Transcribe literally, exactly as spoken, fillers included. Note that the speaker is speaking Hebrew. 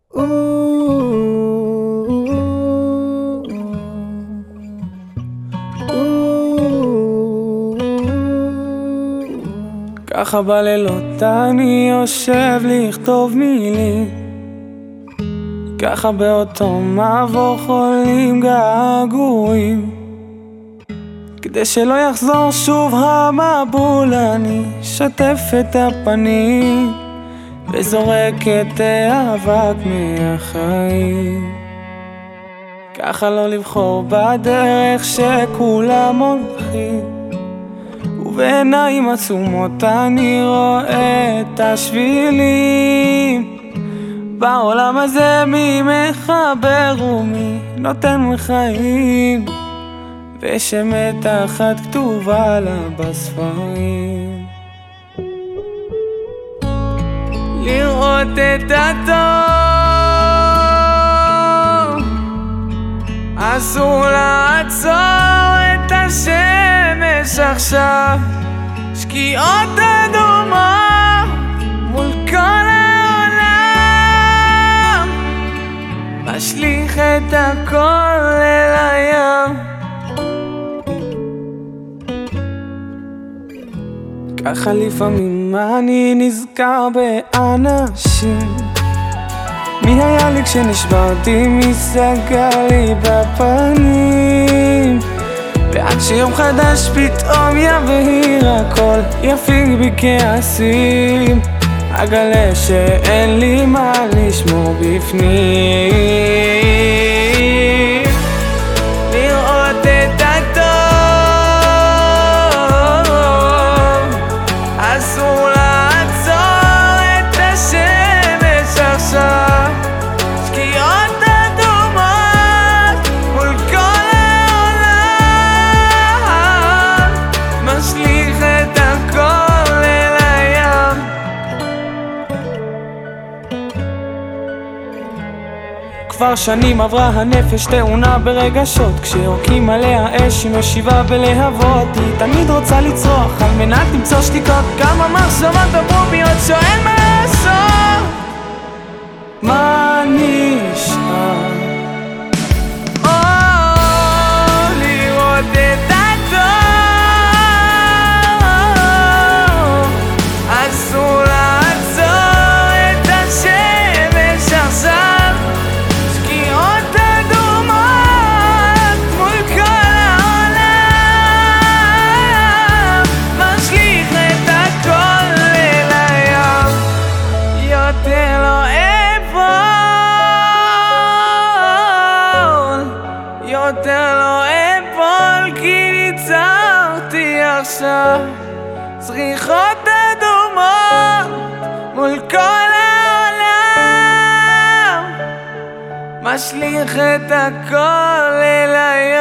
ככה בלילות אני יושב לכתוב מילים, ככה באותו מבוא חולים געגועים, כדי שלא יחזור שוב המבול אני שוטף את הפנים וזורק את האבק מהחיים. ככה לא לבחור בדרך שכולם הולכים, ובעיניים עצומות אני רואה את השבילים. בעולם הזה מי מחבר ומי נותן לחיים, ושמת אחת כתובה לה בספרים. לראות את הטוב, אסור לעצור את השמש עכשיו. שקיעות אדומות מול כל העולם, משליך את הכל אל הים. ככה לפעמים אני נזכר באנשים, מי היה לי כשנשברתי, מי סגר לי בפנים, ועד שיום חדש פתאום יבהיר הכל, יפיג בי כעסים, אגלה שאין לי מה לשמור בפנים. לראות את הטוב, אסור לעצור את השמש עכשיו. שקיעות אדומות מול כל העולם, משליך את הכל אל הים. כבר שנים עברה הנפש תאונה ברגשות, כשיורקים עליה אש היא משיבה בלהבות. היא תמיד רוצה לצרוח על מנת למצוא שתיקות, כמה מחשבות עברו בי, עוד שואל מה לעשות. מה נשאר? או, לראות את הטוב, אסור לעצור את השמש עכשיו. שקיעות אדומות מול כל העולם, משליך את הכל אל הים. יותר לא אפול, יותר לא אפול, כי ניצרתי עכשיו. זריחות אדומות מול כל העולם, משליך את הכל אל הים.